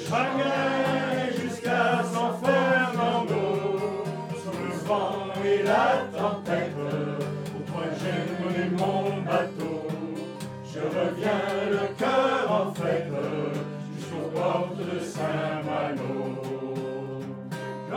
Chagrin jusqu'à San Fernando, sous le vent et la tempête, pour toi j'aime mon bateau. Je reviens le cœur en fête, jusqu'aux portes de Saint-Malo. Je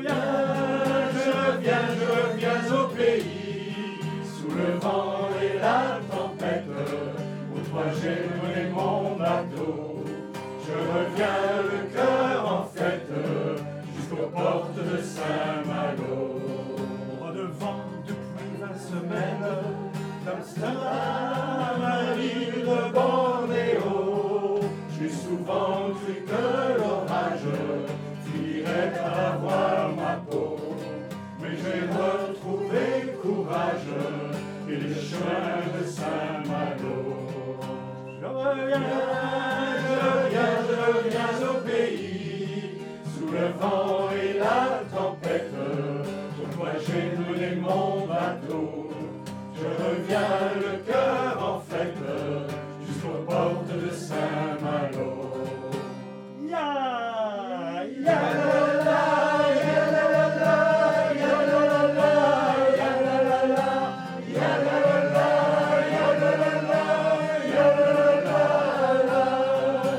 reviens au pays, sous le vent et la tempête, pour toi j'aime mon bateau. Je reviens le cœur en fête, jusqu'aux portes de Saint-Malo. Pas de vent depuis 20 semaines, d'Amsterdam à l'île de Bornéo. J'ai souvent cru que l'orage finirait par avoir ma peau. Mais j'ai retrouvé courage et les chemins de Saint-Malo. Je reviens au pays, sous le vent et la tempête. Pour toi j'ai mené mon bateau. Je reviens le cœur en fête, jusqu'aux portes de Saint-Malo. Ya, ya la la, ya la la la, ya la la la, ya la la la, ya la la la, ya la la la, ya la la la.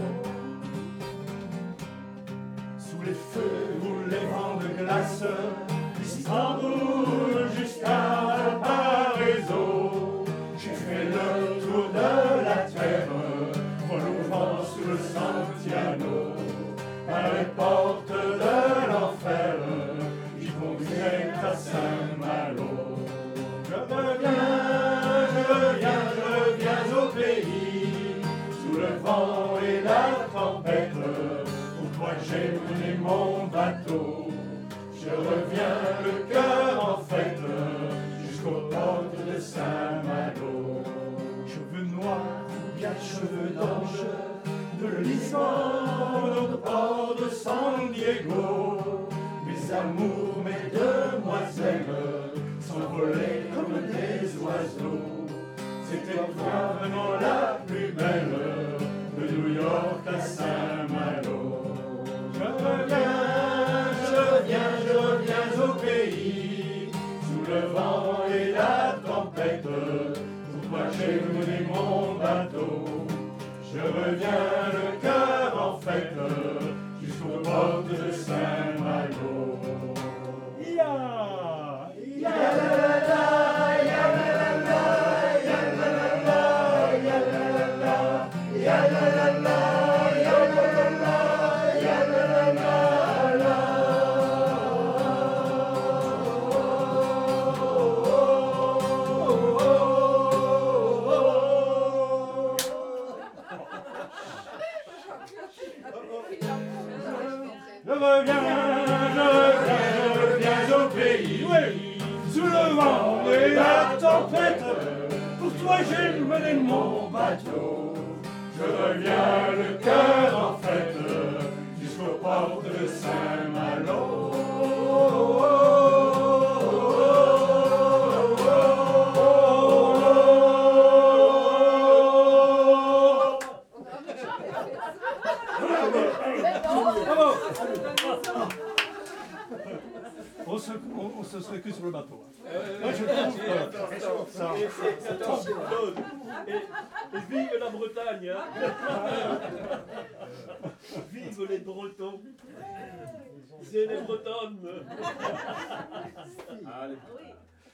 Sous les feux roulent les vents de glace, d'Istanbul jusqu'à Parézo. J'ai fait le tour de la terre, relevant sous le Santiano. Par les portes de l'enfer, j'y conduirai à Saint-Malo. Je reviens au pays, sous le vent et la tempête. Pour toi j'ai mené mon bateau. Je reviens le cœur en fête, jusqu'aux portes de Saint-Malo. Cheveux noirs ou bien cheveux d'ange, de Lisbonne au port de San Diego. Mes amours, mes demoiselles, s'envolaient comme des oiseaux. C'était toi vraiment la plus belle, de New York à Saint-Malo. Je reviens au pays, sous le vent et la tempête. Pour toi j'ai mené mon bateau. Je reviens le cœur en fête, jusqu'aux portes de Saint-Malo. Ya, ya la la la, ya la la la, ya la la la, ya la la la, ya la la la, ya la la la, ya la la la. Je reviens au pays, oui, sous le vent et la tempête. Pour toi j'ai mené mon bateau. Je reviens le cœur en fête, jusqu'aux portes de Saint-Malo. On se serait que sur le bateau. Moi je trouve ça. Et vive la Bretagne, vive les Bretons. C'est les Bretonnes. Allez.